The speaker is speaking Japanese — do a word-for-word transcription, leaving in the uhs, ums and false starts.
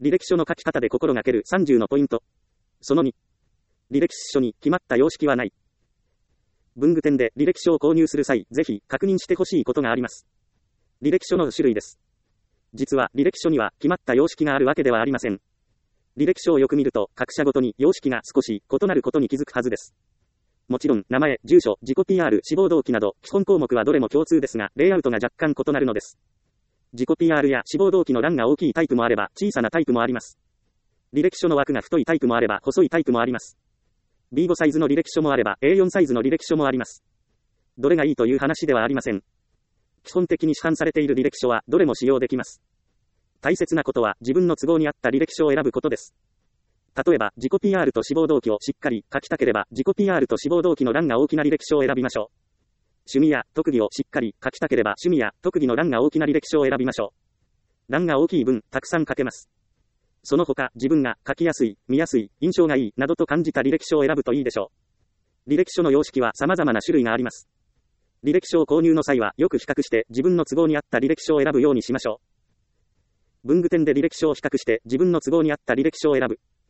履歴書の書き方で心がけるさんじゅうのポイント。そのに。履歴書に決まった様式はない。文具店で履歴書を購入する際、ぜひ確認してほしいことがあります。履歴書の種類です。実は履歴書には決まった様式があるわけではありません。履歴書をよく見ると各社ごとに様式が少し異なることに気づくはずです。もちろん名前、住所、自己 ピーアール、志望動機など基本項目はどれも共通ですが、レイアウトが若干異なるのです。自己 ピーアール や志望動機の欄が大きいタイプもあれば小さなタイプもあります。履歴書の枠が太いタイプもあれば細いタイプもあります。ビーご サイズの履歴書もあれば エーよん サイズの履歴書もあります。どれがいいという話ではありません。基本的に市販されている履歴書はどれも使用できます。大切なことは自分の都合に合った履歴書を選ぶことです。例えば自己 ピーアール と志望動機をしっかり書きたければ自己 ピーアール と志望動機の欄が大きな履歴書を選びましょう。趣味や特技をしっかり書きたければ趣味や特技の欄が大きな履歴書を選びましょう。欄が大きい分たくさん書けます。その他自分が書きやすい、見やすい、印象がいいなどと感じた履歴書を選ぶといいでしょう。履歴書の様式は様々な種類があります。履歴書を購入の際はよく比較して自分の都合に合った履歴書を選ぶようにしましょう。文具店で履歴書を比較して自分の都合に合った履歴書を選ぶ。